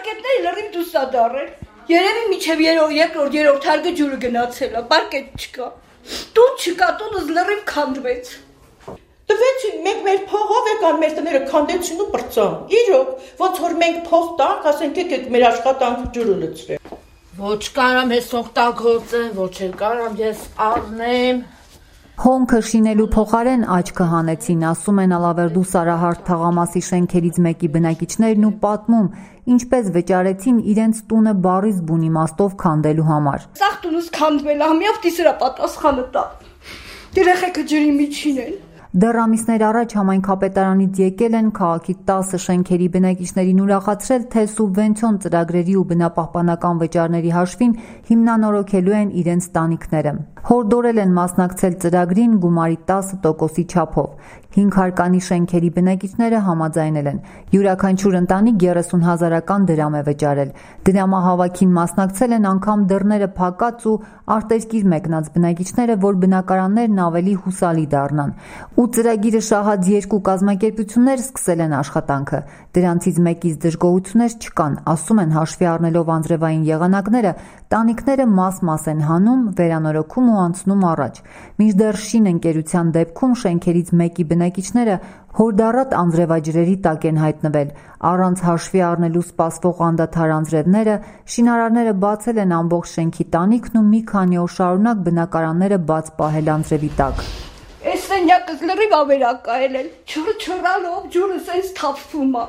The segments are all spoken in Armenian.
Պարկետները լրիվ դուսադառել։ Երևի միջև երկրորդ հարկը ջուրը գնացել է, պարկետ չկա։ Տուն չկա, տունս լրիվ քանդվեց։ Տվեցին, մենք մեր փողով եկան մեր տները քանդեցին ու բրծան։ Իրոք, ոնց որ մենք փող տանք, ասենք եկեք մեր աշխատանքը ջուրը լցրեք։ Ոչ կարամ ես օգտագործեմ, ոչ էլ կարամ ես առնեմ։ Հոնքը շինելու փոխարեն աչքը հանեցին, ասում են Ալավերդու Սարահարթ թաղամասի շենքերից մեկի բնակիչներն ու պատմում, ինչպես վճարեցին իրենց տունը բառից բուն իմաստով քանդելու համար։ Սաղ տունս քանդվել է, համիով դիսրա պատասխանը տա։ Երեխեքը ջրի միջին են։ Դեռ ամիսներ առաջ համայնքապետարանից եկել են քաղաքի 10 շենքերի բնակիչներին ուրախացրել, թե սուբվենցիոն ծրագրերի ու բնապահպանական վճարների հաշվին հիմնանորոգելու են իրենց տանիքները։ Հորդորել են մասնակցել ծրագրին գումարի 10%-ի չափով։ 5 հարկանի շենքերի բնակիչները համաձայնել են։ Յուրաքանչյուր ընտանիք 30,000 դրամ է վճարել։ Դրամահավաքին մասնակցել են անգամ դռները փակած ու արտերկիր մեկնած բնակիչները, որ բնակարաններն ավելի հուսալի դառնան։ Ու ծրագիրը շահած 2 կազմակերպություններ սկսել են աշխատանքը։ Դրանցից մեկից դժգոհություններ չկան, ասում են, հաշվի առնելով անձրևային եղանակները, տանիքները մաս-մաս են հանում, վերանորոգում ու անցնում առաջ։ Մինչդեռ շին ընկերության դեպքում շենքերից մեկի բնակիչները հորդառատ անձրևաջրերի տակ են հայտնվել։ Առանց հաշվի առնելու սպասվող անդադար անձրևները, շինարարները բացել են ամբողջ շենքի տանիքն ու մի քանի օր շարունակ բնակարանները բաց պահել անձրևի տակ։ Այս սենյակս լրիվ ավերակայել են, չռալով ջուրը սենց թափվում է։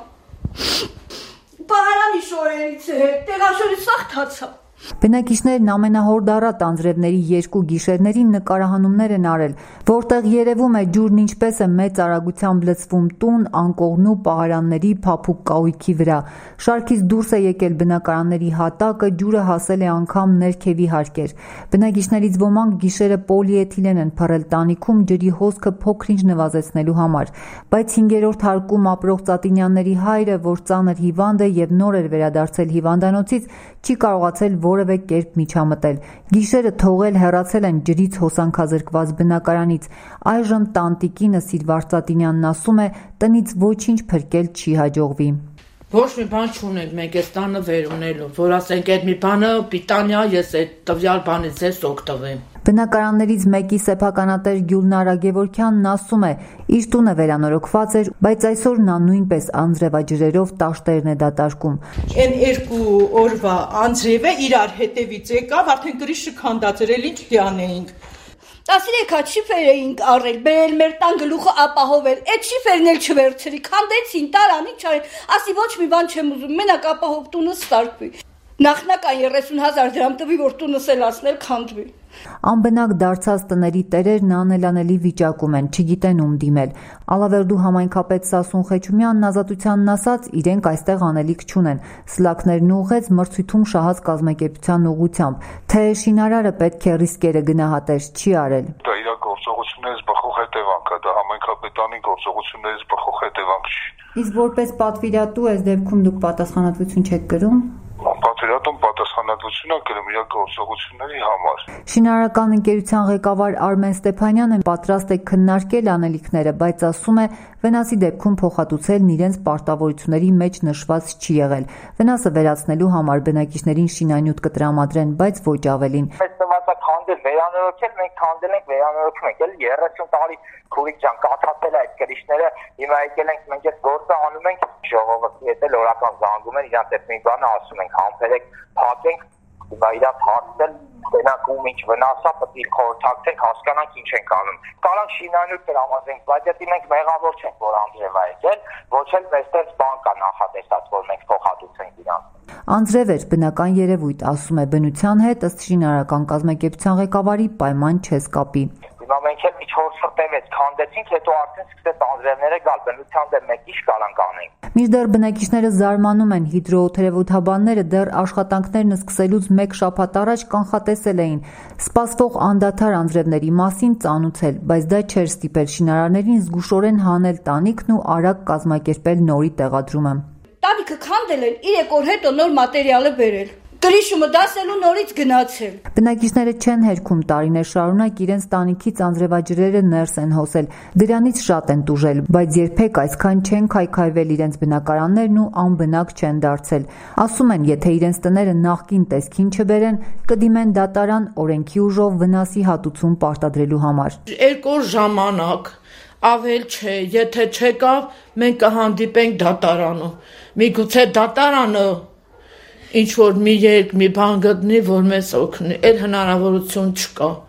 Պահարանի շորերից է, տեղաշորի սաղ թացա։ Բնակիչներն ամենահորդառատ անձրևների 2 գիշերներին նկարահանումներ են արել, որտեղ երևում է ջուրն ինչպես է մեծ արագությամբ լցվում տուն, անկողնու պահարանների փափուկ կահույքի վրա։ Շարքից դուրս է եկել բնակարանների հատակը, ջուրը հասել է անգամ ներքևի հարկեր։ Բնակիչներից ոմանք գիշերը պոլիէթիլեն են փռել տանիքում ջրի հոսքը փոքր-ինչ նվազեցնելու համար, բայց 5-րդ հարկում ապրող Ծատինյանների հայրը, որ ծանր հիվանդ է եւ նոր էր վերադարձել հիվանդանոցից, չի կարողացել որևէ կերպ միջամտել։ Գիշերը թողել հեռացել են ջրից հոսանքազրկված բնակարանից։ Այժմ տանտիկինը Սիրվար Ծատինյանն ասում է, տնից ոչինչ փրկել չի հաջողվի։ Ոչ մի բան չունենք, մենք այս տանը վեր ունելու, որ ասենք այդ մի բանը պիտանյա, ես այդ տվյալ բանից ես օգտվեմ։ Բնակարաններից մեկի սեփականատեր Գյուլնարա Գևորգյանն ասում է, իր տունը վերանորոգված էր, բայց այսօր նա նույնպես անձրևաջրերով տաշտերն է դատարկում։ Այն 2 օրվա անձրևը իրար հետևից եկավ, արդեն գրիշը քանդած էր, էլ ինչ դիանեինք։ 13 հատ շիֆեր էինք առել, բերել մեր տան գլուխը ապահովել, այդ շիֆերն էլ չվերցրի, քանդեցին, տարան, ինչ արին, ասի ոչ մի բան չեմ ուզում, մենակ ապահով տունը ստարկվի։ Նախնական 30,000 դրամ տվի, որ տունս էլ ասնել քանդվի։ Անբնակ դարձած տների տերերն անելանելի վիճակում են, չգիտեն ում դիմել։ Ալավերդու համայնքապետ Սասուն Խեչումյանն Ազատությանն ասաց, իրենք այստեղ անելիք չունեն, սլաքներն ուղղեց մրցույթում շահած կազմակերպության ուղղությամբ, թե շինարարը պետք է ռիսկերը գնահատեր, չի արել։ Դա իր գործողություններից բխող հետևանք է, դա համայնքապետանի գործողություններից բխող հետևանք չի։ Իսկ որպես պատվիրատու այս դեպքում դուք պատասխանատվություն չեք կրում։ Պատվիրատուն պատասխանատվություն է կրում իր գործողությունների համար։ Շինարարական ընկերության ղեկավար Արմեն Ստեփանյանը պատրաստ է քննարկել անելիքները, բայց ասում է, վնասի դեպքում փոխհատուցելն իրենց պարտավորությունների մեջ նշված չի եղել։ Վնասը վերացնելու համար բնակիչներին շինանյութ կտրամադրեն, բայց ոչ ավելին։ Քանդել, վերանորոգել, մենք քանդել ենք, վերանորոգում ենք, էլ 30 տարի քուրիկ ջան կաթացել է այդ գրիշները, հիմա եկել ենք մենք այդ գործը անում ենք, ժողովրդի հետ էլ օրական զանգում են, իրանց այդ մի բանը ասում ենք, համբերեք, փակենք, հիմա իրանց հարցնել, գնանք ում ինչ վնասա, պետք է խորհրդակցենք, հասկանանք ինչ ենք անում։ Կարանք շինանյութ տրամադրենք, բայց դա մենք մեղավոր չենք, որ անձրև է եկել, ոչ էլ մեստեղ բան կա նախատեսած, որ մենք փոխհատուցենք իրանց։ Անձրև էր բնական երևույթ, ասում է բնության հետ, ըստ շինարարական կազմակերպության ղեկավարի պայման չես կապի։ Հիմա մենք էլ միջոցը տևեց, քանդեցինք, հետո արդեն սկսեց անձրևները գալ, բնության դեմ մեկ ինչ կարանք անենք։ Մինչդեռ բնակիչները զարմանում են, հիդրոթերապևտաբանները դեռ աշխատանքներն սկսելուց 1 շաբաթ առաջ կանխատեսել էին սպասվող անդադար անձրևների մասին ծանուցել, բայց դա չէր ստիպել շինարարներին զգուշորեն հանել տանիքն ու արագ կազմակերպել նորի տեղադրումը։ Տանիքը քանդել են, 3 օր հետո նոր մատերիալը բերել։ Կրիշումը դասելու նորից գնացել։ Բնակիչները չեն հերքում տարիներ շարունակ իրենց տանիքից անձրևաջրերը ներս են հոսել, դրանից շատ են տուժել, բայց երբեք այսքան չեն քայքայվել իրենց բնակարաններն ու անբնակ չեն դարձել։ Ասում են, եթե իրենց տները նախկին տեսքին չբերեն, կդիմեն դատարան օրենքի ուժով վնասի հատուցում պարտադրելու համար։ 2 օր ժամանակ ավել չէ, եթե չեկավ, մենք կհանդիպենք դատարանում։ Միգուցե դատարանը ինչ որ մի երկ մի բան գտնի, որ մեզ օգնի, այդ հնարավորություն չկա։